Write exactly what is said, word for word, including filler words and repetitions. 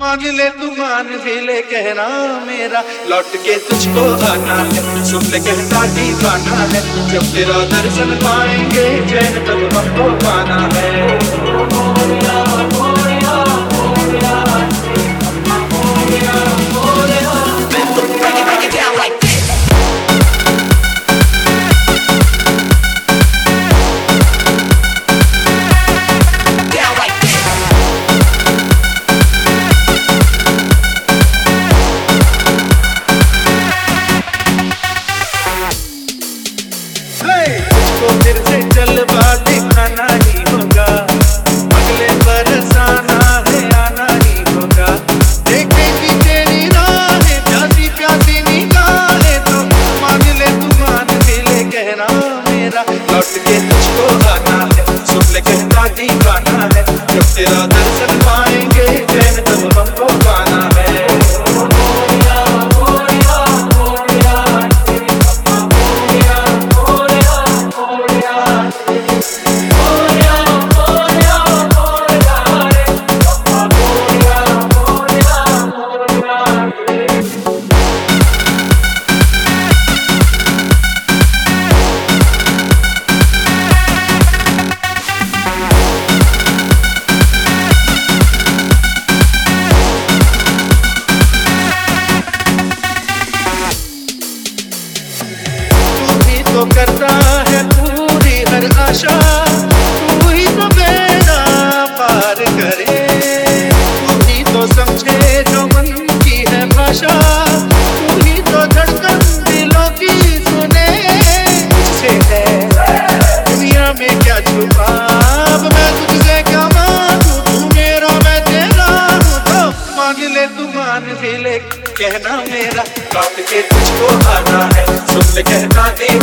मान ले तू मान भी ले कहना मेरा, लौट के तुझको आना है, सुन ले कहता दीवाना है। जब तेरा दर्शन पाएंगे चैन तब हमको पाना है। तो फिर से जलवा दिखाना ही होगा, अगले बरस आना है आना ही होगा। देखेगी तेरी राहें प्यासी प्यासी निगाहें, तो मान ले तू मान भी ले कहना मेरा, लौट के तुझको आना है, सुन ले कहता दीवाना है। जब तेरा दर्शन पाएंगे चैन तब हमको पाना है। तो करता है पूरी हर आशा, तू ही तो बेड़ा पार करे, तू ही तो समझे जो मन की है भाषा, तू ही तो धड़कन दिलों की सुने। तुझसे है दुनिया में क्या छुपा, अब मैं तुझसे क्या मांगू, तू मेरा मैं तेरा हूँ। तो मान ले तू मान भी ले कहना मेरा, लौट के तुझको आना है, सुन ले कहना दे